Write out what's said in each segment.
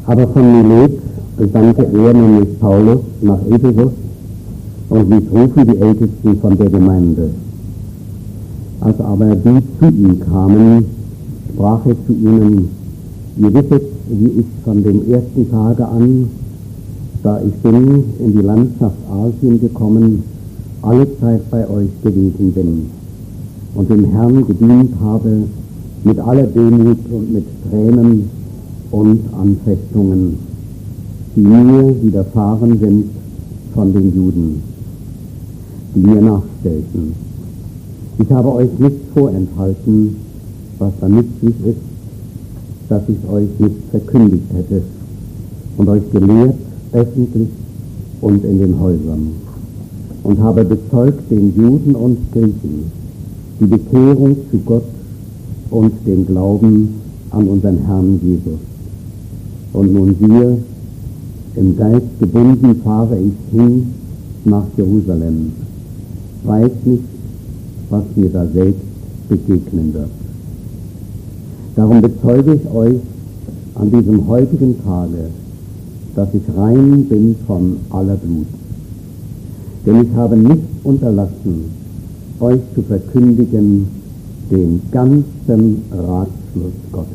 Aber von Milet sandte er, nämlich Paulus, nach Ephesus und ließ rufen die Ältesten von der Gemeinde. Als aber die zu ihm kamen, sprach er zu ihnen: Ihr wisset, wie ich von dem ersten Tage an, da ich bin in die Landschaft Asien gekommen, alle Zeit bei euch gewesen bin und dem Herrn gedient habe mit aller Demut und mit Tränen und Anfechtungen, die mir widerfahren sind von den Juden, die mir nachstellten. Ich habe euch nicht vorenthalten, was da nützlich ist, dass ich euch nicht verkündigt hätte und euch gelehrt, öffentlich und in den Häusern, und habe bezeugt den Juden und Griechen die Bekehrung zu Gott und den Glauben an unseren Herrn Jesus. Und nun siehe, im Geist gebunden fahre ich hin nach Jerusalem, weiß nicht, was mir da selbst begegnen wird. Darum bezeuge ich euch an diesem heutigen Tage, dass ich rein bin von aller Blut. Denn ich habe nicht unterlassen, euch zu verkündigen den ganzen Ratschluss Gottes.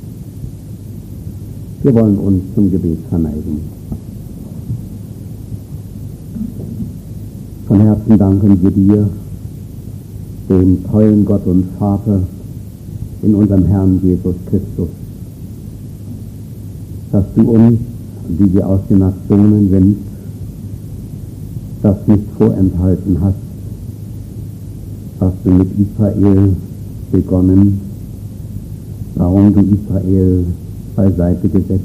Wir wollen uns zum Gebet verneigen. Von Herzen danken wir dir, dem treuen Gott und Vater, in unserem Herrn Jesus Christus, dass du uns, die wir aus den Nationen sind, das nicht vorenthalten hast, was du mit Israel begonnen, warum du Israel beiseite gesetzt,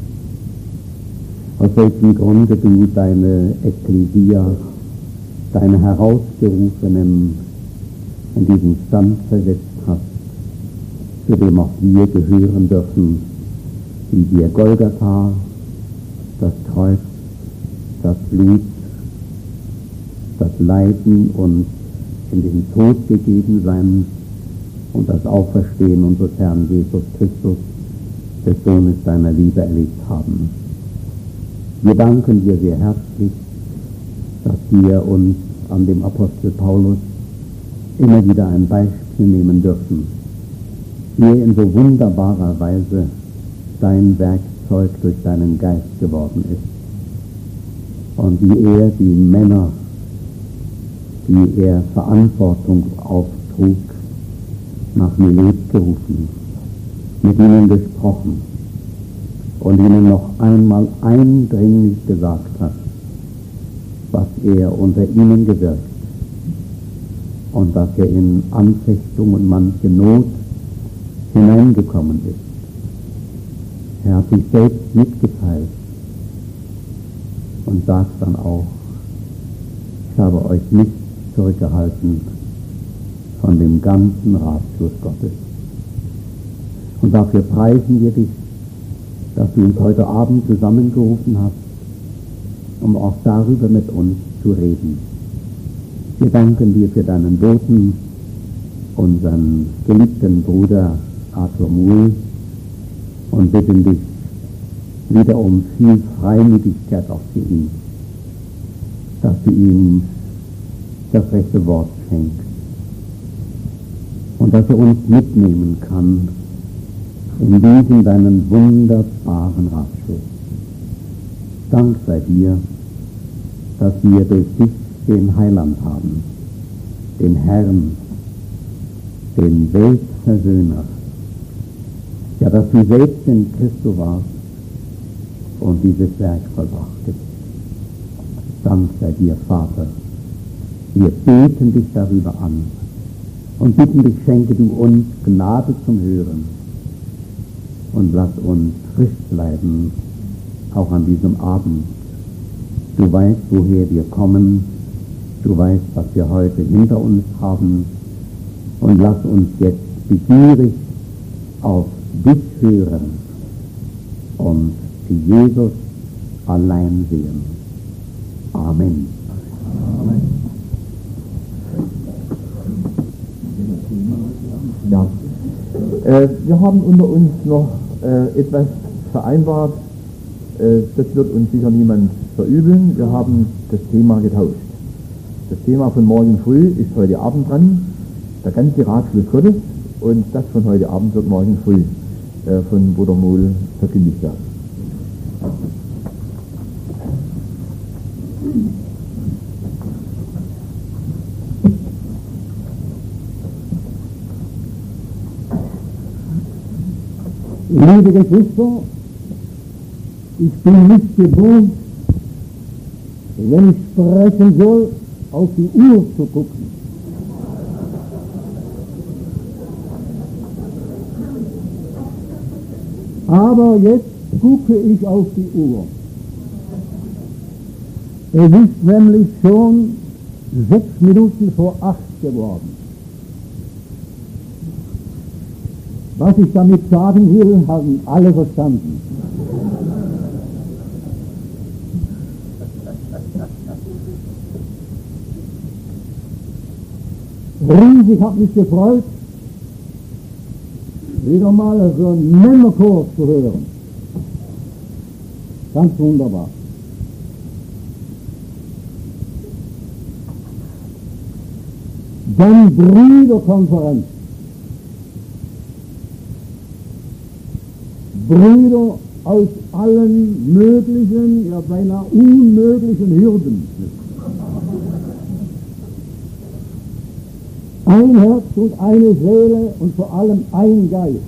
aus welchem Grunde du deine Ekklesia, deine Herausgerufenen in diesen Stand versetzt hast, zu dem auch wir gehören dürfen, die wir Golgatha, das Kreuz, das Blut, das Leiden und in den Tod gegeben sein und das Auferstehen unseres Herrn Jesus Christus, des Sohnes deiner Liebe, erlebt haben. Wir danken dir sehr herzlich, dass wir uns an dem Apostel Paulus immer wieder ein Beispiel nehmen dürfen, wie er in so wunderbarer Weise dein Werkzeug durch deinen Geist geworden ist und wie er die Männer, die er Verantwortung auftrug, nach Milet gerufen, mit ihnen gesprochen und ihnen noch einmal eindringlich gesagt hat, was er unter ihnen gewirkt und dass er in Anfechtung und manche Not hineingekommen ist. Er hat sich selbst mitgeteilt und sagt dann auch: Ich habe euch nicht zurückgehalten von dem ganzen Ratschluss Gottes. Und dafür preisen wir dich, dass du uns heute Abend zusammengerufen hast, um auch darüber mit uns zu reden. Wir danken dir für deinen Boten, unseren geliebten Bruder Arthur Muhl, und bitten dich wieder um viel Freimütigkeit auch für ihn, dass du ihm das rechte Wort schenkst und dass er uns mitnehmen kann in diesen deinen wunderbaren Ratschluss. Dank sei dir, dass wir durch dich den Heiland haben, den Herrn, den Weltversöhner, ja, dass du selbst in Christus warst und dieses Werk vollbrachtest. Dank sei dir, Vater. Wir beten dich darüber an und bitten dich, schenke du uns Gnade zum Hören und lass uns frisch bleiben, auch an diesem Abend. Du weißt, woher wir kommen, du weißt, was wir heute hinter uns haben, und lass uns jetzt begierig auf dich hören und Jesus allein sehen. Amen. Amen. Ja, wir haben unter uns noch etwas vereinbart, Das wird uns sicher niemand verübeln. Wir haben das Thema getauscht. Das Thema von morgen früh ist heute Abend dran, der ganze Ratschluss Gottes, und das von heute Abend wird morgen früh von Bruder Mohl verkündigt werden. Liebe Geschwister, ich bin nicht gewohnt, wenn ich sprechen soll, auf die Uhr zu gucken. Aber jetzt gucke ich auf die Uhr. Es ist nämlich schon 6 Minuten vor 8 geworden. Was ich damit sagen will, haben alle verstanden. Riesig hat mich gefreut, wieder mal so einen Männerchor zu hören. Ganz wunderbar. Dann Brüderkonferenz. Brüder aus allen möglichen, ja beinahe unmöglichen Hürden. Ein Herz und eine Seele und vor allem ein Geist.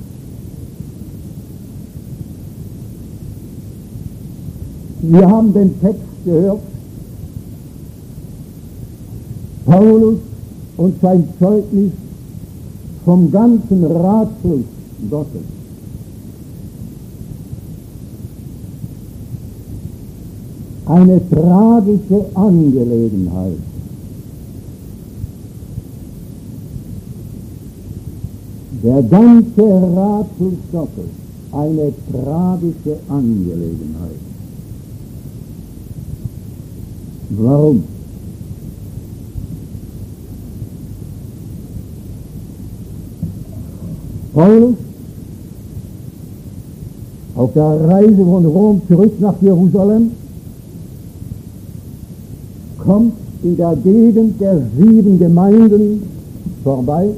Wir haben den Text gehört, Paulus und sein Zeugnis vom ganzen Ratschluss Gottes. Eine tragische Angelegenheit. Der ganze Ratschluss Gottes, eine tragische Angelegenheit. Warum? Paulus, auf der Reise von Rom zurück nach Jerusalem, kommt in der Gegend der 7 Gemeinden vorbei,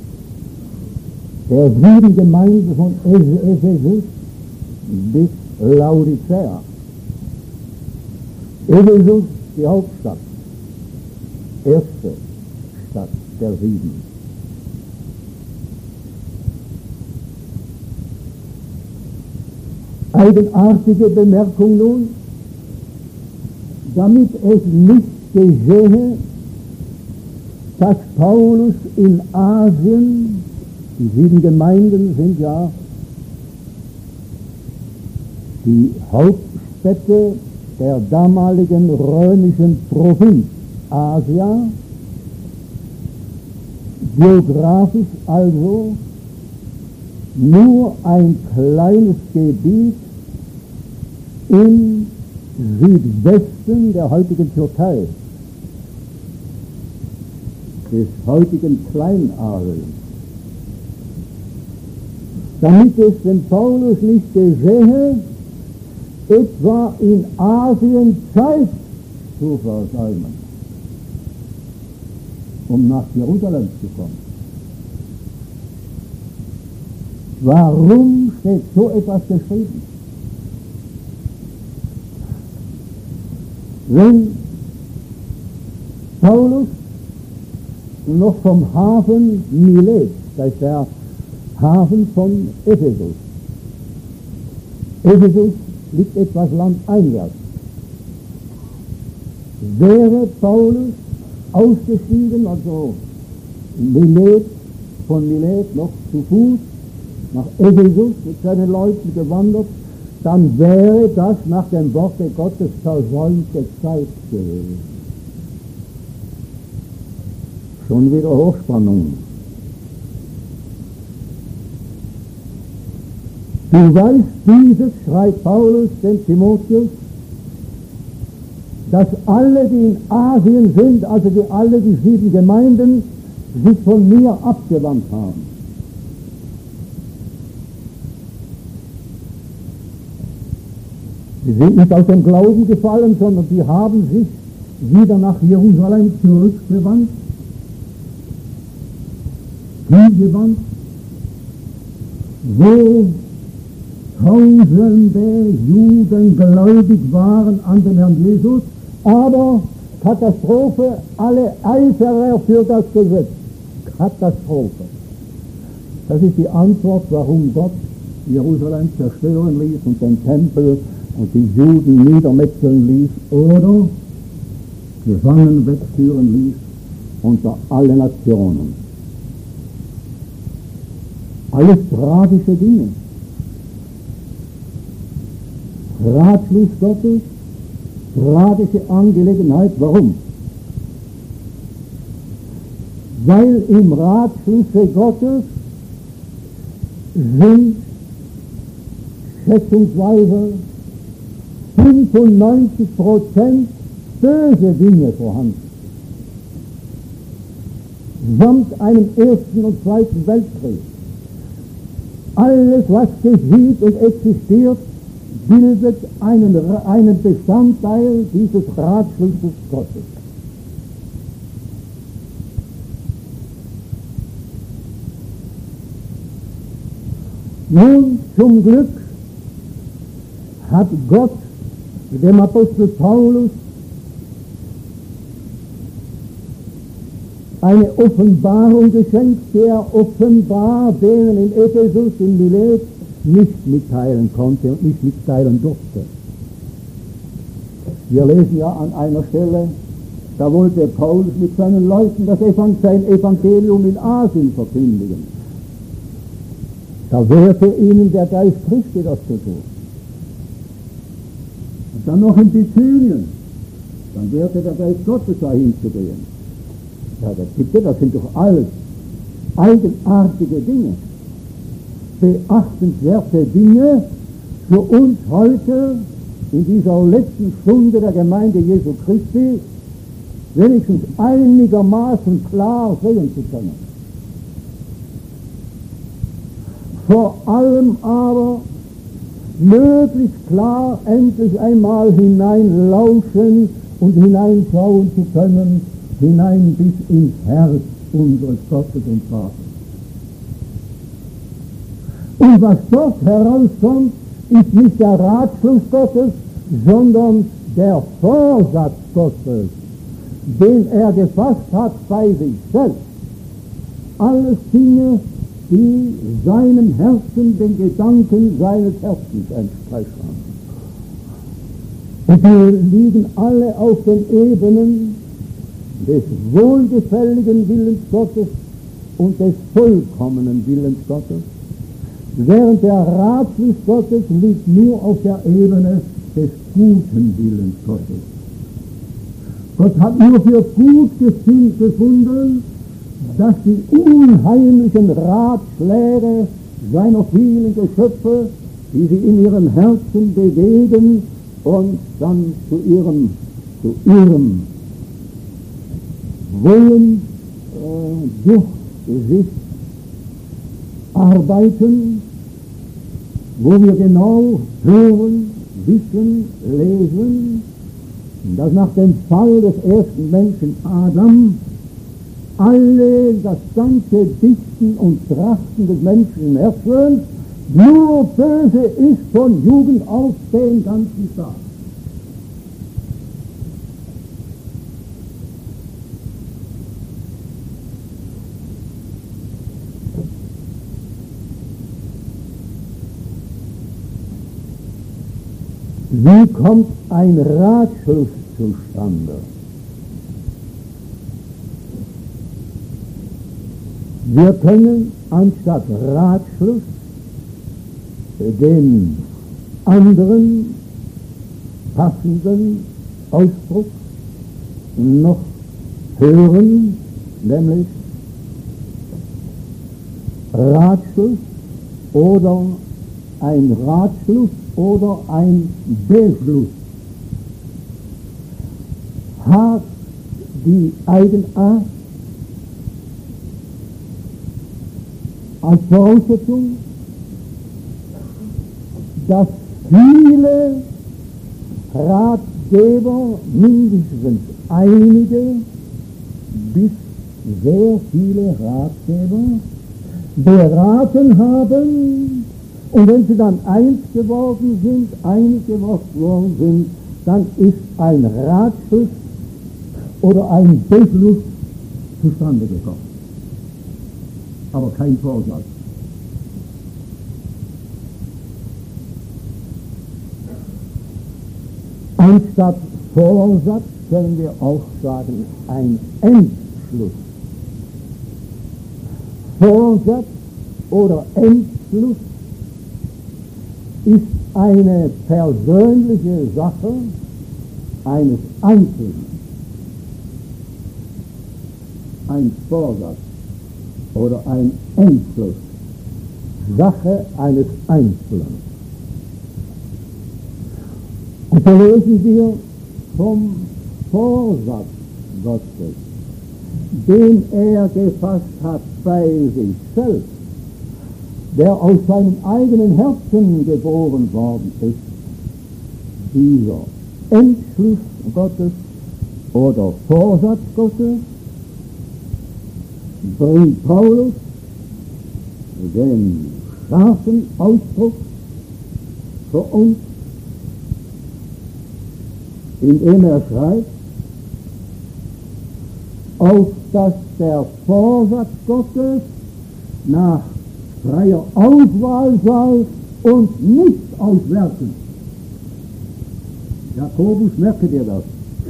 der 7 Gemeinden von Ephesus bis Laodicea. Ephesus, die Hauptstadt, erste Stadt der 7. Eigenartige Bemerkung nun, damit es nicht geschehe, dass Paulus in Asien, die 7 Gemeinden sind ja die Hauptstädte der damaligen römischen Provinz Asia, geografisch also nur ein kleines Gebiet im Südwesten der heutigen Türkei, des heutigen Kleinasien. Damit es dem Paulus nicht geschehe, etwa in Asien Zeit zu versäumen, um nach Jerusalem zu kommen. Warum steht so etwas geschrieben? Wenn Paulus noch vom Hafen Milet, das ist der Hafen von Ephesus. Ephesus liegt etwas landeinwärts. Wäre Paulus ausgestiegen, also von Milet noch zu Fuß nach Ephesus mit seinen Leuten gewandert, dann wäre das nach dem Worte Gottes versäumte Zeit gewesen. Schon wieder Hochspannung. Du weißt, dieses schreibt Paulus dem Timotheus, dass alle, die in Asien sind, also alle die 7 Gemeinden, sich von mir abgewandt haben. Sie sind nicht aus dem Glauben gefallen, sondern sie haben sich wieder nach Jerusalem zurückgewandt, hingewandt, wo Tausende Juden gläubig waren an den Herrn Jesus, aber Katastrophe, alle Eiferer für das Gesetz. Katastrophe. Das ist die Antwort, warum Gott Jerusalem zerstören ließ und den Tempel und die Juden niedermetzeln ließ oder gefangen wegführen ließ unter alle Nationen. Alles tragische Dinge. Ratschluss Gottes, tragische Angelegenheit. Warum? Weil im Ratschlusse Gottes sind schätzungsweise 95% böse Dinge vorhanden. Samt einem Ersten und Zweiten Weltkrieg. Alles, was geschieht und existiert, bildet einen Bestandteil dieses Ratschlusses Gottes. Nun, zum Glück hat Gott dem Apostel Paulus eine Offenbarung geschenkt, der offenbar denen in Ephesus, in Milet, nicht mitteilen konnte und nicht mitteilen durfte. Wir lesen ja an einer Stelle, da wollte Paulus mit seinen Leuten sein Evangelium in Asien verkündigen. Da wehrte ihnen der Geist Christi das zu tun. Und dann noch in Bithynien, dann wehrte der Geist Gottes dahin zu gehen. Ja, das sind doch alles eigenartige Dinge, beachtenswerte Dinge für uns heute in dieser letzten Stunde der Gemeinde Jesu Christi wenigstens einigermaßen klar sehen zu können. Vor allem aber möglichst klar endlich einmal hineinlauschen und hineinschauen zu können, hinein bis ins Herz unseres Gottes und Vaters. Und was dort herauskommt, ist nicht der Ratschluss Gottes, sondern der Vorsatz Gottes, den er gefasst hat bei sich selbst. Alles Dinge, die seinem Herzen, den Gedanken seines Herzens entsprechen. Und die liegen alle auf den Ebenen des wohlgefälligen Willens Gottes und des vollkommenen Willens Gottes, während der Ratschluss Gottes liegt nur auf der Ebene des guten Willens Gottes. Gott hat nur für gut gefunden, dass die unheimlichen Ratschläge seiner vielen Geschöpfe, die sie in ihren Herzen bewegen und dann zu ihrem Wollen durch sich arbeiten, wo wir genau hören, wissen, lesen, dass nach dem Fall des ersten Menschen Adam das ganze Dichten und Trachten des menschlichen Herzens nur böse ist von Jugend auf den ganzen Tag. Wie kommt ein Ratschluss zustande? Wir können anstatt Ratschluss den anderen passenden Ausdruck noch hören, nämlich Ratschluss oder ein Ratschluss oder ein Beschluss hat die Eigenart als Voraussetzung, dass viele Ratgeber, mindestens einige bis sehr viele Ratgeber, beraten haben, und wenn sie dann eins geworden sind, einig geworden sind, dann ist ein Ratschluss oder ein Beschluss zustande gekommen. Aber kein Vorsatz. Anstatt Vorsatz können wir auch sagen, ein Entschluss. Vorsatz oder Entschluss ist eine persönliche Sache eines Einzelnen. Ein Vorsatz oder ein Entschluss, Sache eines Einzelnen. Und so lesen wir vom Vorsatz Gottes, den er gefasst hat bei sich selbst, der aus seinem eigenen Herzen geboren worden ist. Dieser Entschluss Gottes oder Vorsatz Gottes bringt Paulus den scharfen Ausdruck für uns, indem er schreibt, auf dass der Vorsatz Gottes nach freier Auswahl sei und nicht aus Werken. Jakobus, merke dir das.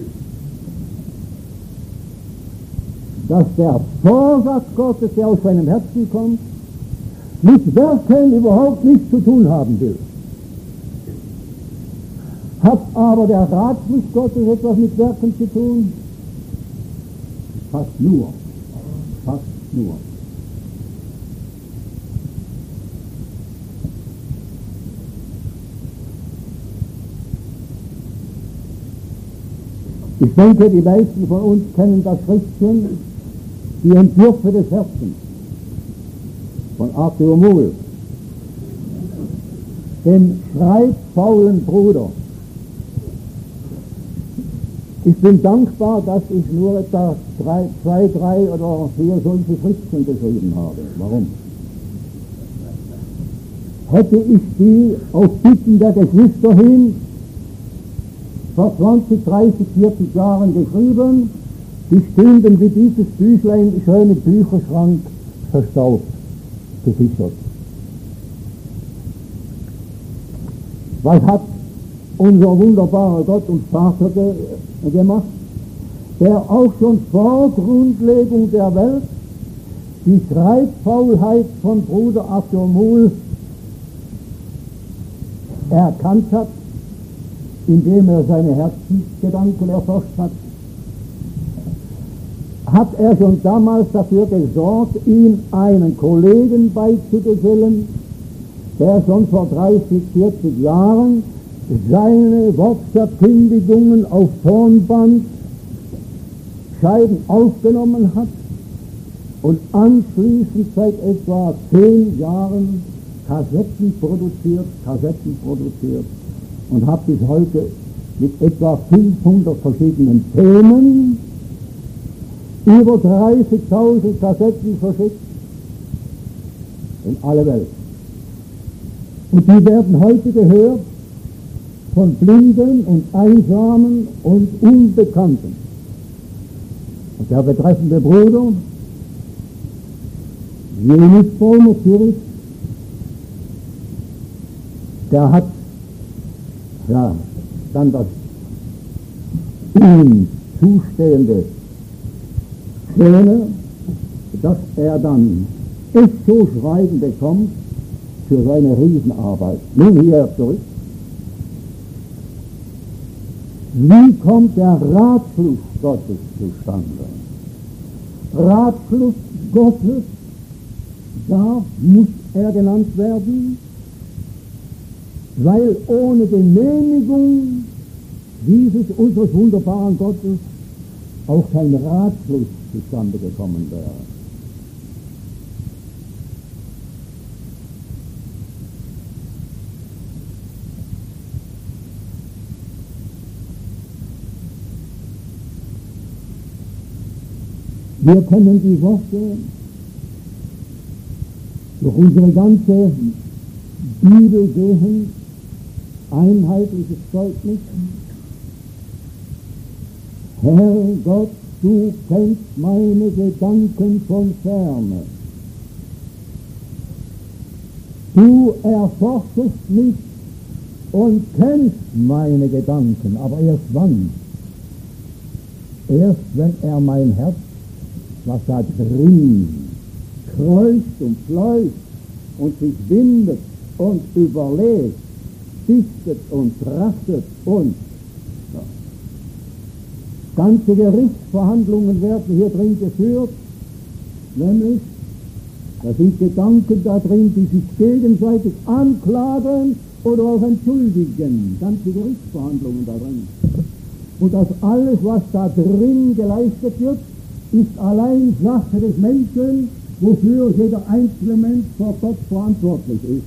Dass der Vorsatz Gottes, der aus seinem Herzen kommt, mit Werken überhaupt nichts zu tun haben will. Hat aber der Ratschluss Gottes etwas mit Werken zu tun? Fast nur. Fast nur. Ich denke, die meisten von uns kennen das Schriftchen, die Entwürfe des Herzens von Arthur Muhl, dem schreibfaulen Bruder. Ich bin dankbar, dass ich nur etwa 2, 3 oder 4 solche Schriftchen geschrieben habe. Warum? Hätte ich die auf Bitten der Geschwister hin vor 20, 30, 40 Jahren geschrieben, die stünden wie dieses Büchlein schön im Bücherschrank verstaubt, gesichert. Was hat unser wunderbarer Gott und Vater gemacht, der auch schon vor Grundlegung der Welt die Schreibfaulheit von Bruder Arthur Muhl erkannt hat, indem er seine Herzensgedanken erforscht hat, hat er schon damals dafür gesorgt, ihm einen Kollegen beizugesellen, der schon vor 30, 40 Jahren seine Wortverkündigungen auf Tonband Scheiben aufgenommen hat und anschließend seit etwa 10 Jahren Kassetten produziert und hat bis heute mit etwa 500 verschiedenen Themen über 30.000 Kassetten verschickt in alle Welt. Und die werden heute gehört von Blinden und Einsamen und Unbekannten. Und der betreffende Bruder, Jenis Baumer Zürich, der hat dann das ihm zustehende Schöne, dass er dann Echo schreiben bekommt für seine Riesenarbeit. Nun hier zurück. Wie kommt der Ratschluss Gottes zustande? Ratschluss Gottes, da muss er genannt werden, weil ohne Genehmigung dieses unseres wunderbaren Gottes auch kein Ratschluss zustande gekommen wäre. Wir können die Worte durch unsere ganze Bibel sehen, einheitliches Zeugnis. Herr Gott, du kennst meine Gedanken von ferne. Du erforschest mich und kennst meine Gedanken, aber erst wann? Erst wenn er mein Herz, was da drin kreuzt und fleust und sich bindet und überlegt, dichtet und trachtet und ja. Ganze Gerichtsverhandlungen werden hier drin geführt, nämlich da sind Gedanken da drin, die sich gegenseitig anklagen oder auch entschuldigen. Ganze Gerichtsverhandlungen da drin. Und das alles, was da drin geleistet wird, ist allein Sache des Menschen, wofür jeder einzelne Mensch vor Gott verantwortlich ist.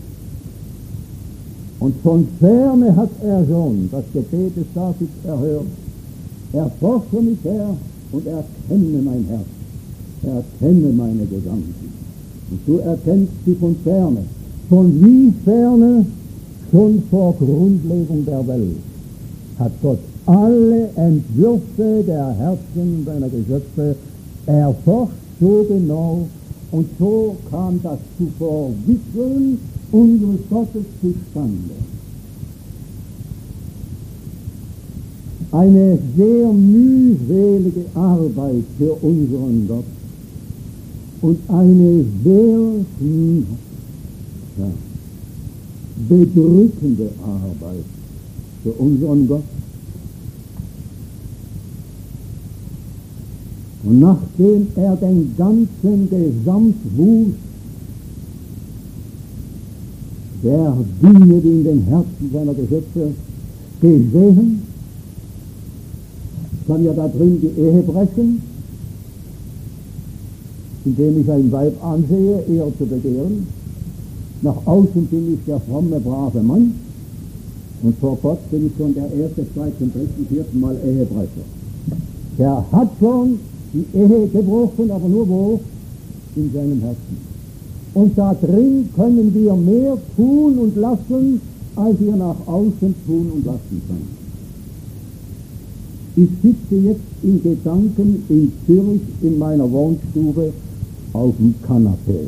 Und von ferne hat er schon das Gebet des Davids erhört. Erforsche mich, Herr, und erkenne mein Herz. Erkenne meine Gedanken. Und du erkennst sie von ferne. Von wie ferne? Schon vor Grundlegung der Welt hat Gott alle Entwürfe der Herzen seiner Geschöpfe erforscht so genau, und so kam das zu Verwickeln unseres Gottes zustande. Eine sehr mühselige Arbeit für unseren Gott und eine sehr bedrückende Arbeit für unseren Gott. Und nachdem er den ganzen Gesamtwust der Dinge, die in den Herzen seiner Geschöpfe gesehen, kann ja da drin die Ehe brechen, indem ich ein Weib ansehe, eher zu begehren. Nach außen bin ich der fromme, brave Mann, und vor Gott bin ich schon der erste, zweite, dritten, vierten Mal Ehebrecher. Der hat schon die Ehe gebrochen, aber nur wo? In seinem Herzen. Und da drin können wir mehr tun und lassen, als wir nach außen tun und lassen können. Ich sitze jetzt in Gedanken in Zürich in meiner Wohnstube auf dem Kanapee.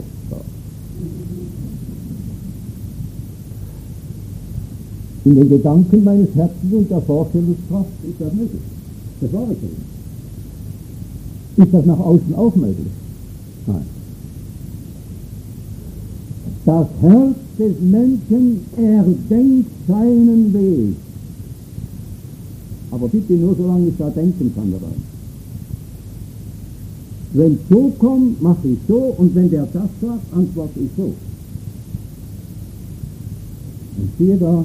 In den Gedanken meines Herzens und der Vorstellungskraft ist das möglich. Das war es nicht. Ist das nach außen auch möglich? Nein. Das Herz des Menschen erdenkt seinen Weg. Aber bitte nur, solange ich da denken kann dabei. Wenn so kommt, mache ich so, und wenn der das sagt, antworte ich so. Und siehe da,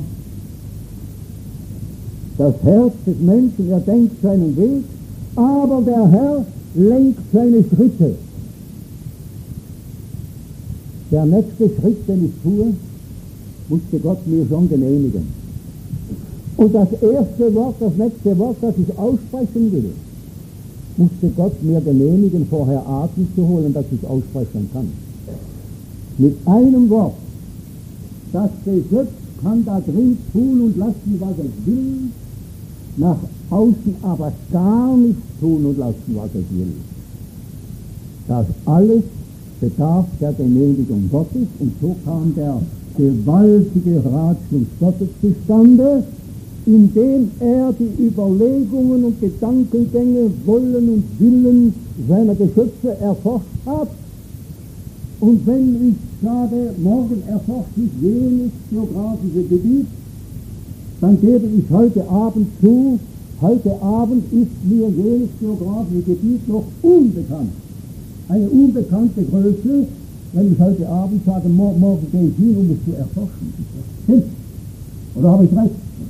das Herz des Menschen erdenkt seinen Weg, aber der Herr lenkt seine Schritte. Der nächste Schritt, den ich tue, musste Gott mir schon genehmigen. Und das erste Wort, das nächste Wort, das ich aussprechen will, musste Gott mir genehmigen, vorher Atem zu holen, dass ich aussprechen kann. Mit einem Wort. Das Geschöpf kann da drin tun und lassen, was es will, nach außen aber gar nichts tun und lassen, was es will. Das alles bedarf der Genehmigung Gottes, und so kam der gewaltige Ratschluss Gottes zustande, indem er die Überlegungen und Gedankengänge, Wollen und Willen seiner Geschöpfe erforscht hat. Und wenn ich sage, morgen erforsche ich jenes geografische Gebiet, dann gebe ich heute Abend zu, heute Abend ist mir jenes geografische Gebiet noch unbekannt. Eine unbekannte Größe, wenn ich heute Abend sage, morgen gehe ich hin, um es zu erforschen. Stimmt? Oder habe ich recht?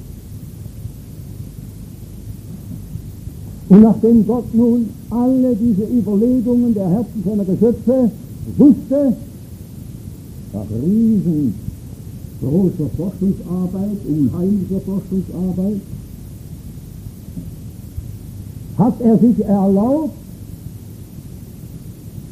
Und nachdem Gott nun alle diese Überlegungen der Herzen seiner Geschöpfe wusste, nach riesengroßer Forschungsarbeit, unheimlicher Forschungsarbeit, hat er sich erlaubt,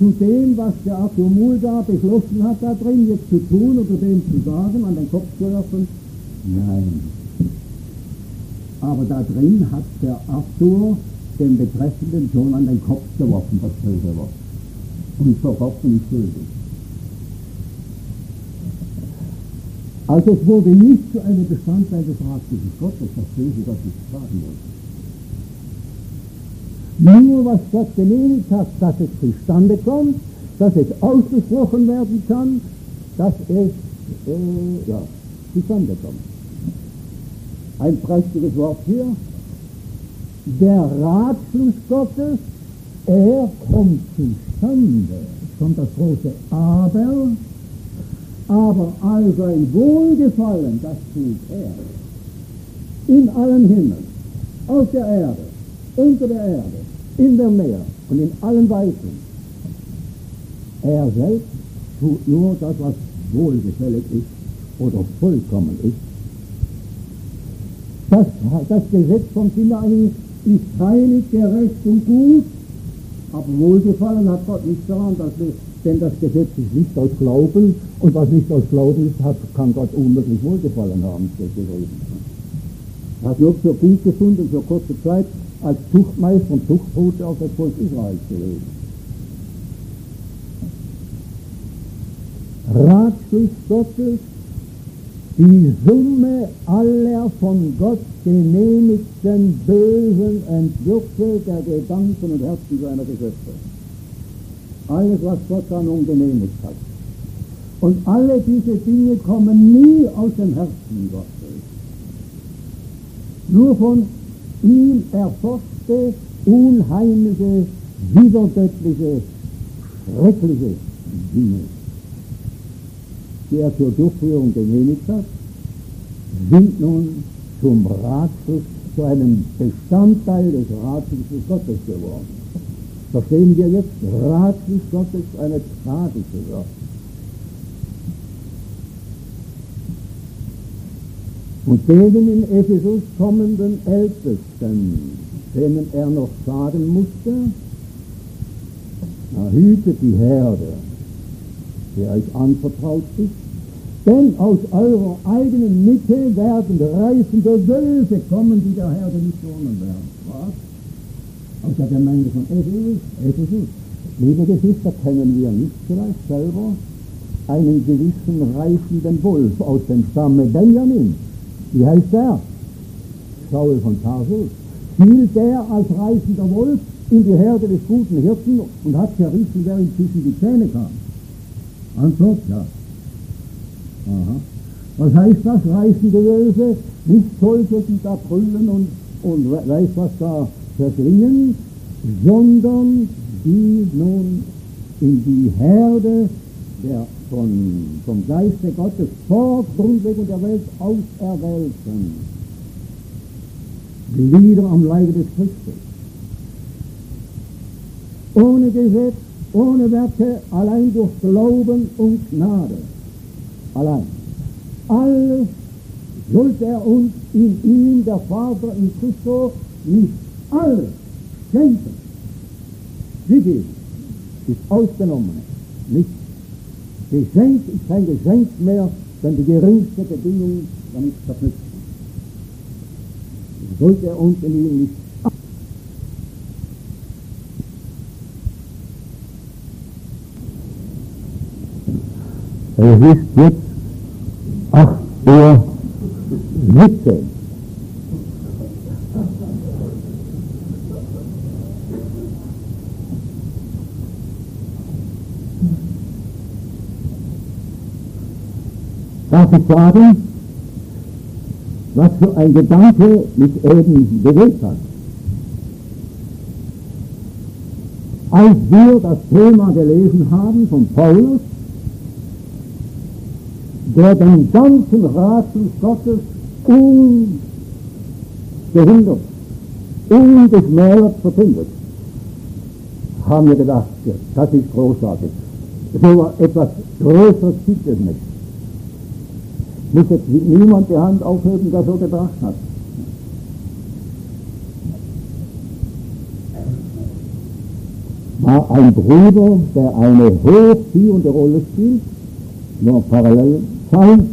zu dem, was der Arthur Mulda beschlossen hat, da drin jetzt zu tun oder dem zu sagen, an den Kopf zu werfen? Nein. Aber da drin hat der Arthur den Betreffenden schon an den Kopf geworfen, das böse Wort. Und verworfen schuldig. Also es wurde nicht zu einem Bestandteil des Ratschlusses Gottes, das böse Gottes sagen wollte. Nur was Gott genehmigt hat, dass es zustande kommt, dass es ausgesprochen werden kann, dass es zustande kommt. Ein prächtiges Wort hier. Der Ratschluss Gottes, er kommt zustande. Es kommt das große Aber all sein Wohlgefallen, das tut er. In allen Himmeln, auf der Erde, unter der Erde, in der Meer und in allen Weiten. Er selbst tut nur das, was wohlgefällig ist oder vollkommen ist. Das Gesetz vom Sinai ist heilig, gerecht und gut, aber Wohlgefallen hat Gott nicht daran, denn das Gesetz ist nicht aus Glauben, und was nicht aus Glauben ist, kann Gott unmöglich Wohlgefallen haben, steht geschrieben. Er hat nur für gut gefunden, für kurze Zeit, als Zuchtmeister und Zuchtbote auf das Volk Israels gewesen. Ratschluss Gottes, die Summe aller von Gott genehmigten bösen Entwürfe der Gedanken und Herzen seiner Geschöpfe. Alles, was Gott da nun genehmigt hat. Und alle diese Dinge kommen nie aus dem Herzen Gottes. Nur von ihm erforschte, unheimliche, widergöttliche, schreckliche Dinge, die er zur Durchführung genehmigt hat, sind nun zum Ratschluss, zu einem Bestandteil des Ratschlusses Gottes geworden. Verstehen wir jetzt, Ratschluss Gottes, eine tragische Sache. Und denen in Ephesus kommenden Ältesten, denen er noch sagen musste, hütet die Herde, die euch anvertraut ist, denn aus eurer eigenen Mitte werden reißende Wölfe kommen, die der Herde nicht schonen werden. Was? Aus der Gemeinde von Ephesus. Liebe Geschwister, kennen wir nicht vielleicht selber einen gewissen reißenden Wolf aus dem Stamme Benjamin? Wie heißt der? Saul von Tarsus. Fiel der als reißender Wolf in die Herde des guten Hirten und hat zerrissen, wer ihm zwischen die Zähne kam? Antwort, ja. Aha. Was heißt das, reißende Wölfe? Nicht solche, die da brüllen und weiß was da verschlingen, sondern die nun in die Herde vom Geiste Gottes vor Grundlegung der Welt auserwählten Glieder am Leibe des Christus. Ohne Gesetz, ohne Werke, allein durch Glauben und Gnade. Allein. Alles sollte er uns in ihm, der Vater, in Christus, nicht alles schenken. Wie viel ist ausgenommen? Nicht. Geschenk ist kein Geschenk mehr, denn die geringste Bedingung damit verknüpft. Sollte er uns in ihm nicht. Es ist jetzt 8:17 Uhr. Darf ich sagen, was für ein Gedanke mich eben bewegt hat? Als wir das Thema gelesen haben von Paulus, der den ganzen Ratschluss Gottes ungehindert, ungeschmälert verkündet, haben wir gedacht, das ist großartig. So etwas Größeres gibt es nicht. Muss jetzt niemand die Hand aufheben, der so gedacht hat. war ein Bruder, der eine hochführende Rolle spielt, nur parallel sein.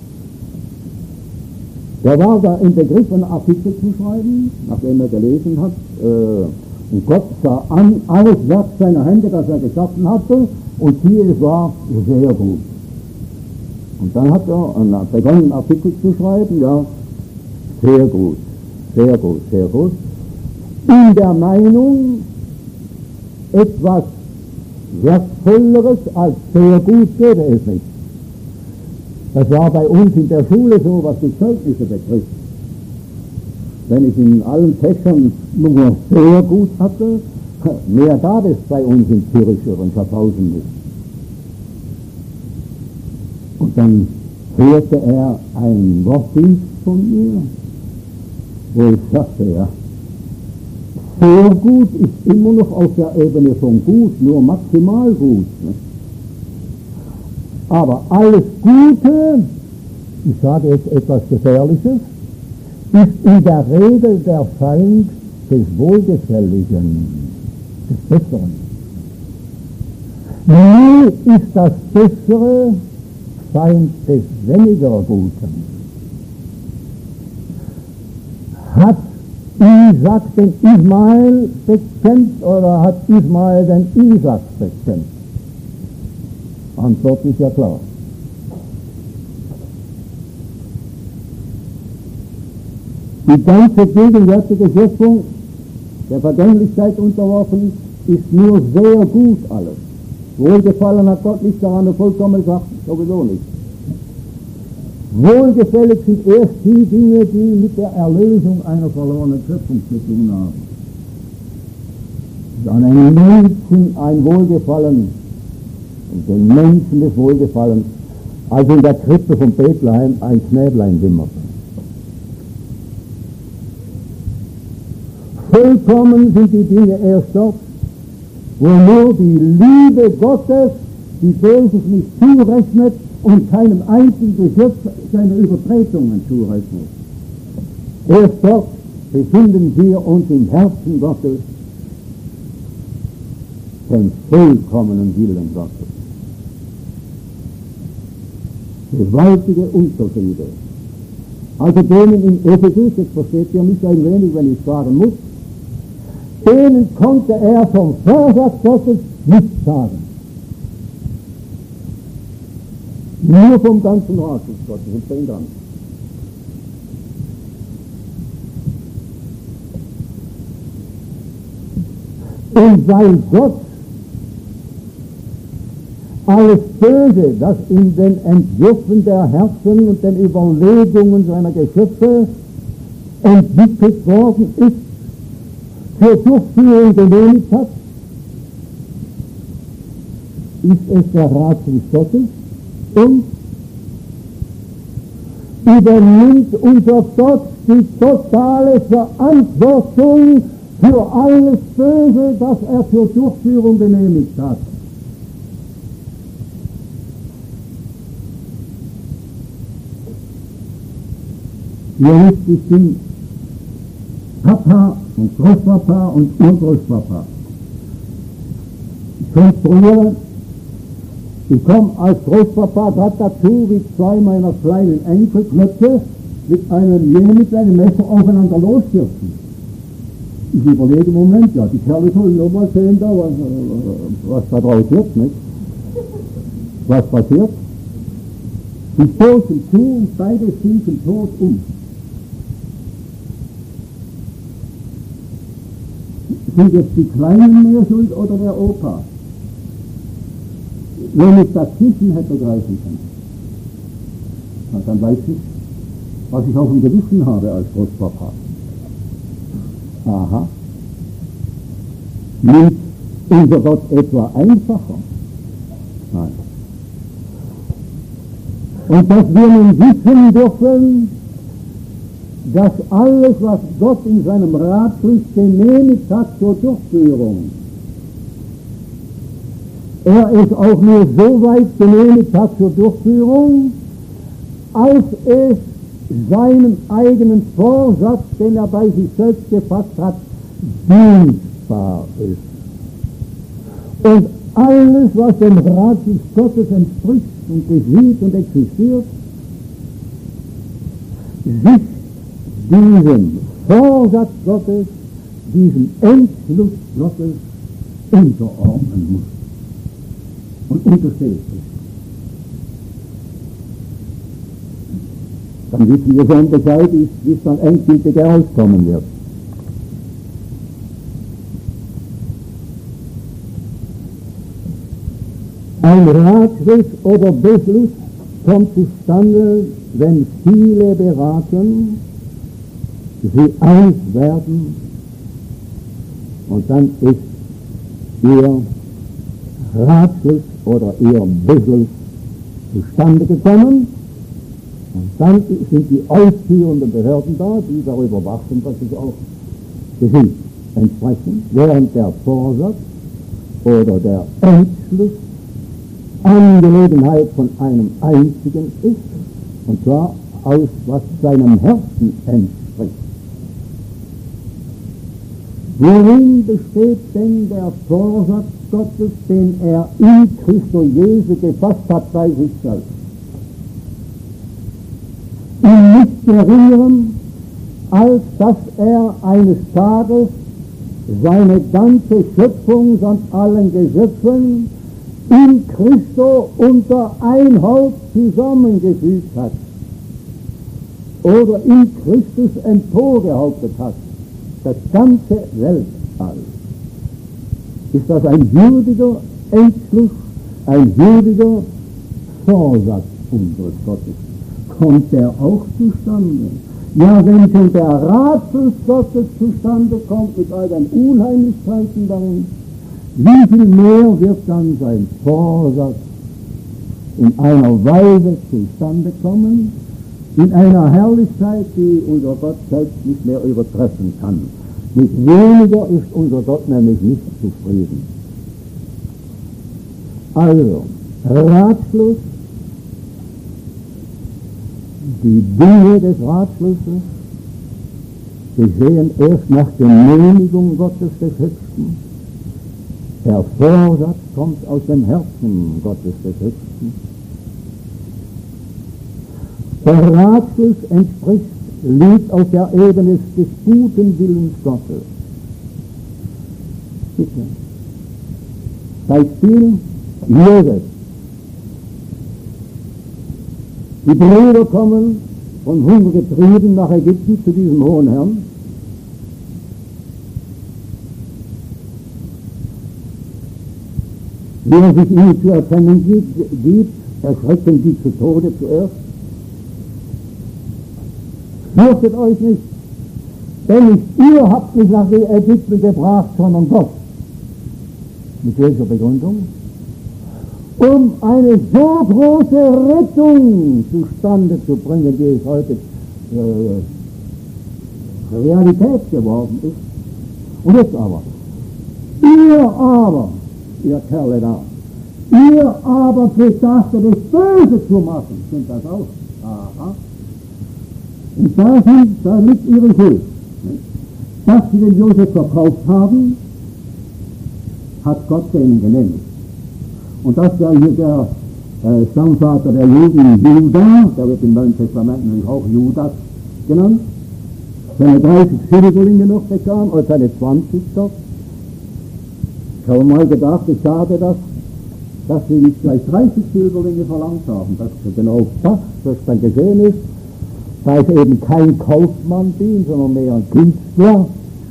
Der war da im Begriff, einen Artikel zu schreiben, nachdem er gelesen hat, und Gott sah an, alles Werk seiner Hände, das er geschaffen hatte, und siehe, es war sehr gut. Und dann hat er begonnen, einen Artikel zu schreiben, ja, sehr gut, sehr gut, sehr gut. In der Meinung, etwas Wertvolleres als sehr gut gäbe es nicht. Das war bei uns in der Schule so, was die Zeugnisse betrifft. Wenn ich in allen Fächern nur sehr gut hatte, mehr gab es bei uns in Zürich oder in Schaffhausen nicht. Und dann hörte er einen Wortdienst von mir, wo ich sagte, ja, sehr gut ist immer noch auf der Ebene von gut, nur maximal gut. Ne? Aber alles Gute, ich sage jetzt etwas Gefährliches, ist in der Regel der Feind des Wohlgefälligen, des Besseren. Nie ist das Bessere Feind des weniger Guten. Hat Isaac den Ismael bekämpft oder hat Ismael den Isaac bekämpft? Antwort ist ja klar. Die ganze gegenwärtige Schöpfung, der Vergänglichkeit unterworfen, ist nur sehr gut alles. Wohlgefallen hat Gott nicht daran, eine vollkommene Sache sowieso nicht. Wohlgefällig sind erst die Dinge, die mit der Erlösung einer verlorenen Schöpfung zu tun haben. An einem Menschen ein Wohlgefallen, und den Menschen des Wohlgefallens, als in der Krippe von Bethlehem ein Knäblein wimmerte. Vollkommen sind die Dinge erst dort, wo nur die Liebe Gottes die Böses nicht zurechnet und keinem einzigen Geschöpf seine Übertretungen zurechnet. Erst dort befinden wir uns im Herzen Gottes, den vollkommenen Willen Gottes. Gewaltige Unterschiede. Also denen in Ephesus, jetzt versteht ihr mich ein wenig, wenn ich sagen muss, denen konnte er vom Vorsatz Gottes nichts sagen. Nur vom ganzen Ratschluss Gottes und den ganzen. Und weil Gott alles Böse, das in den Entwürfen der Herzen und den Überlegungen seiner Geschöpfe entwickelt worden ist, zur Durchführung genehmigt hat, ist es der Ratschluss Gottes und übernimmt unser Gott die totale Verantwortung für alles Böse, das er zur Durchführung genehmigt hat. Ihr wisst, ich bin Papa und Großpapa und Urgroßpapa. Ich konstruiere, ich komme als Großpapa gerade dazu, wie zwei meiner kleinen Enkelknöpfe mit einem Messer aufeinander losstürzen. Ich überlege im Moment, ja, die Kerle sollen nur mal sehen, da, was da draus wird, nicht? Was passiert? Sie stoßen zu und beide sinken tot um. Sind jetzt die Kleinen mehr schuld oder der Opa? Wenn ich dazwischen hätte greifen können, dann weiß ich, was ich auf dem Gewissen habe als Großpapa. Aha. Nimmt unser Gott etwa einfacher? Nein. Und dass wir nun wissen dürfen, dass alles, was Gott in seinem Ratschluss genehmigt hat zur Durchführung, er es auch nur so weit genehmigt hat zur Durchführung, als es seinem eigenen Vorsatz, den er bei sich selbst gefasst hat, dienstbar ist. Und alles, was dem Ratschluss Gottes entspricht und geschieht und existiert, sich diesem Vorsatz Gottes, diesem Entschluss Gottes unterordnen muss und untersteht sich. Dann wissen wir schon Bescheid, wie es dann endgültig herauskommen wird. Ein Ratschluss oder Beschluss kommt zustande, wenn viele beraten, sie eins werden, und dann ist ihr Ratschluss oder ihr Beschluss zustande gekommen, und dann sind die ausführenden Behörden da, die darüber wachen, dass es auch geschieht. Entsprechend, während der Vorsatz oder der Entschluss Angelegenheit von einem einzigen ist, und zwar aus was seinem Herzen entspricht. Worin besteht denn der Vorsatz Gottes, den er in Christo Jesu gefasst hat bei sich selbst? In nicht geringerem, als dass er eines Tages seine ganze Schöpfung samt allen Geschöpfen in Christo unter ein Haupt zusammengefügt hat oder in Christus emporgehauptet hat, das ganze Weltall. Ist das ein würdiger Entschluss, ein würdiger Vorsatz unseres Gottes? Kommt der auch zustande? Ja, wenn schon der Ratschluss Gottes zustande kommt mit all den Unheimlichkeiten darin, wie viel mehr wird dann sein Vorsatz in einer Weise zustande kommen, in einer Herrlichkeit, die unser Gott selbst nicht mehr übertreffen kann. Mit weniger ist unser Gott nämlich nicht zufrieden. Also, Ratschluss, die Dinge des Ratschlusses geschehen erst nach Genehmigung Gottes des Höchsten. Der Vorsatz kommt aus dem Herzen Gottes des Höchsten. Der Ratschluss liegt auf der Ebene des guten Willens Gottes. Bitte. Beispiel Josef. Die Brüder kommen von Hunger getrieben nach Ägypten zu diesem hohen Herrn. Wie er sich ihnen zu erkennen gibt, erschrecken die zu Tode zuerst. Fürchtet euch nicht, denn nicht ihr habt mich nach Ägypten gebracht, sondern Gott. Mit welcher Begründung? Um eine so große Rettung zustande zu bringen, die es heute Realität geworden ist. Und jetzt aber, ihr Kerle da, ihr aber gedachtet, das Böse zu machen, sind das auch? Aha. Und da liegt ihre Schuld. Dass sie den Josef verkauft haben, hat Gott denen genehmigt. Und das war hier der Stammvater der Juden, Juda, der wird im Neuen Testament nämlich auch Judas genannt, seine 30 Silberlinge noch bekam, oder seine 20 dort. Ich habe mal gedacht, es schade, dass sie nicht gleich 30 Silberlinge verlangt haben, dass genau das, was dann geschehen ist, da es eben kein Kaufmann bin, sondern mehr ein Künstler,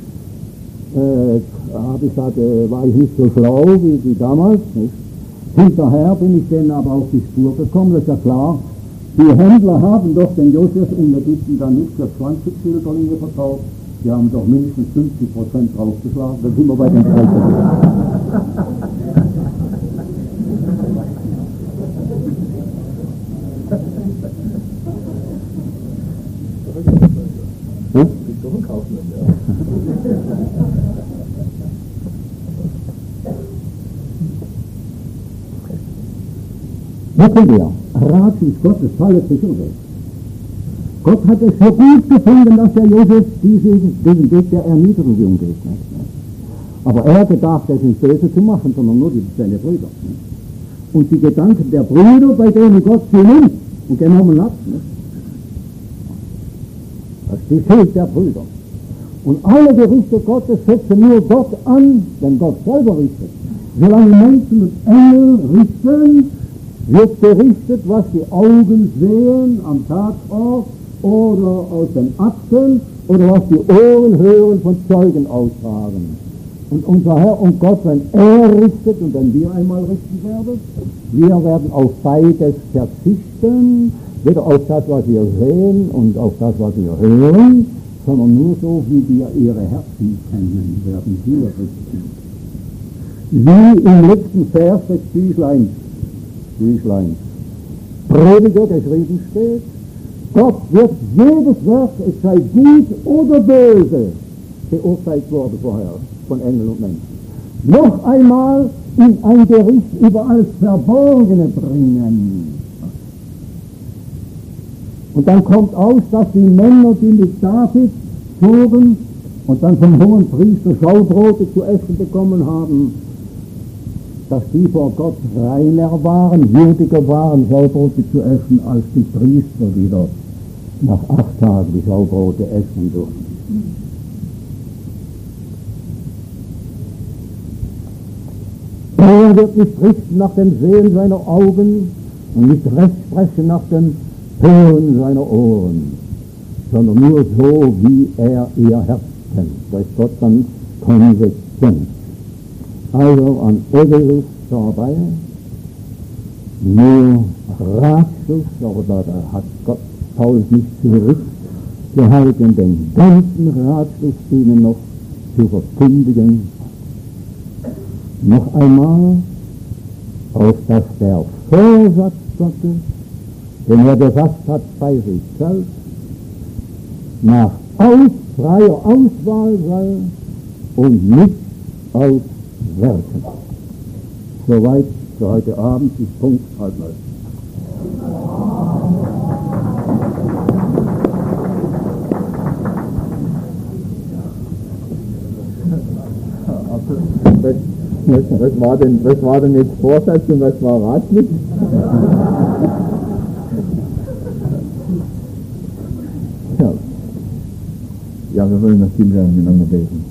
habe ich gesagt, war ich nicht so schlau wie damals, nicht? Hinterher bin ich denen aber auf die Spur gekommen, das ist ja klar. Die Händler haben doch den Josef in Ägypten dann nicht für 20 Silberlinge verkauft, die haben doch mindestens 50% draufgeschlagen, da sind wir bei den 30. Wissen wir, Ratschluss Gottes fallet sich unter. Gott hat es so gut gefunden, dass der Josef diesen Weg der Erniedrigung geht. Aber er gedacht, es nicht böse zu machen, sondern nur seine Brüder. Und die Gedanken der Brüder, bei denen Gott sie nimmt und genommen hat, das ist die Schuld der Brüder. Und alle Gerichte Gottes setzen nur Gott an, wenn Gott selber richtet. Solange Menschen und Engel richten, wird gerichtet, was die Augen sehen am Tatort oder aus den Akten oder was die Ohren hören von Zeugen aussagen. Und unser Herr und Gott, wenn er richtet und wenn wir einmal richten werden, wir werden auf beides verzichten, weder auf das, was wir sehen und auf das, was wir hören, sondern nur so, wie wir ihre Herzen kennen, werden wir richten. Wie im letzten Vers des Büchleins Prediger geschrieben steht, Gott wird jedes Werk, es sei gut oder böse, beurteilt worden vorher von Engeln und Menschen, noch einmal in ein Gericht über alles Verborgene bringen. Und dann kommt aus, dass die Männer, die mit David zogen und dann vom hohen Priester Schaubrote zu essen bekommen haben, dass die vor Gott reiner waren, würdiger waren, Schaubrote zu essen, als die Priester wieder nach 8 Tagen die Schaubrote essen durften. Er wird nicht richten nach dem Sehen seiner Augen und nicht recht sprechen nach dem Hören seiner Ohren, sondern nur so, wie er ihr Herz kennt. Da ist Gott dann konsequent. Also an Egoist vorbei, nur Ratschluss, aber da hat Gott Paulus nicht zurückgehalten, den ganzen Ratschluss ihnen noch zu verkündigen. Noch einmal, auf dass der Vorsatz Gottes, den er gefasst hat bei sich selbst, nach freier Auswahl sei und nicht aus Werken. Soweit für heute Abend, ist Punkt 12:30. Was war denn jetzt Vorsatz und was war Ratschluss? Ja, wir wollen noch viel miteinander beten.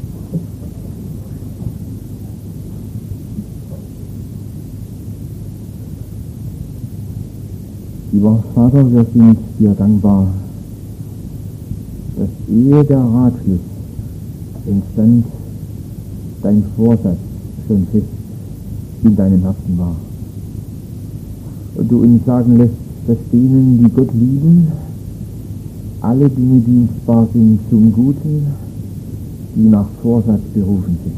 Lieber Vater, wir sind dir dankbar, dass ehe der Ratschluss entstand, dein Vorsatz schon fest in deinem Herzen war. Und du uns sagen lässt, dass denen, die Gott lieben, alle Dinge dienstbar sind zum Guten, die nach Vorsatz berufen sind.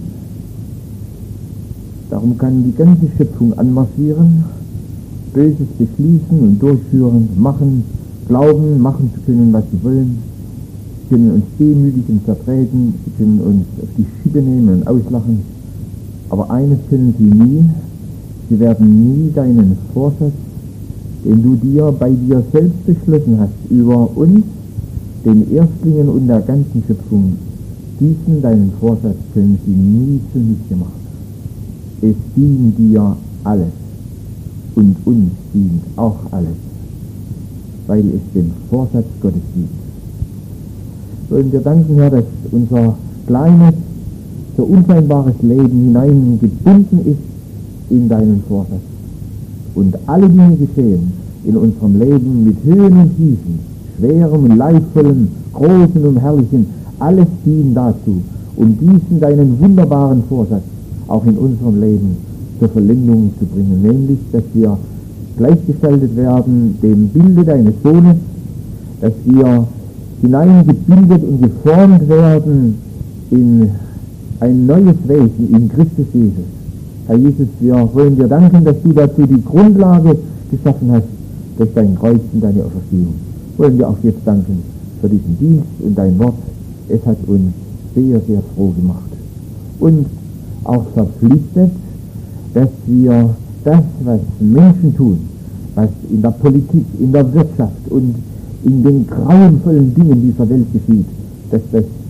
Darum kann die ganze Schöpfung anmarschieren, Böses beschließen und durchführen, machen, glauben, machen zu können, was sie wollen. Sie können uns demütig und vertreten, sie können uns auf die Schippe nehmen und auslachen. Aber eines können sie nie, sie werden nie deinen Vorsatz, den du dir bei dir selbst beschlossen hast, über uns, den Erstlingen und der ganzen Schöpfung, diesen deinen Vorsatz können sie nie zunichte machen. Es dient dir alles und uns dient auch alles, weil es den Vorsatz Gottes dient. Wollen wir danken, Herr, dass unser kleines, so unscheinbares Leben hineingebunden ist in deinen Vorsatz. Und alle Dinge geschehen in unserem Leben mit Höhen und Tiefen, Schwerem und Leidvollem, Großen und Herrlichen, alles dient dazu, um diesen deinen wunderbaren Vorsatz auch in unserem Leben zur Vollendung zu bringen, nämlich, dass wir gleichgestaltet werden dem Bilde deines Sohnes, dass wir hineingebildet und geformt werden in ein neues Wesen in Christus Jesus. Herr Jesus, wir wollen dir danken, dass du dazu die Grundlage geschaffen hast durch dein Kreuz und deine Auferstehung. Wollen wir auch jetzt danken für diesen Dienst und dein Wort. Es hat uns sehr, sehr froh gemacht. Und auch verpflichtet, dass wir das, was Menschen tun, was in der Politik, in der Wirtschaft und in den grauenvollen Dingen dieser Welt geschieht, dass das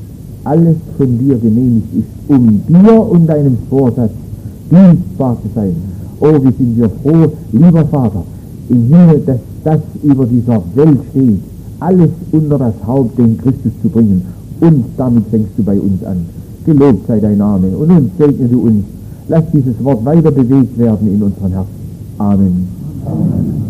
alles von dir genehmigt ist, um dir und deinem Vorsatz dienstbar zu sein. Oh, wie sind wir froh, lieber Vater, im Himmel, dass das über dieser Welt steht, alles unter das Haupt den Christus zu bringen. Und damit fängst du bei uns an. Gelobt sei dein Name und uns segne du uns. Lass dieses Wort weiter bewegt werden in unseren Herzen. Amen. Amen.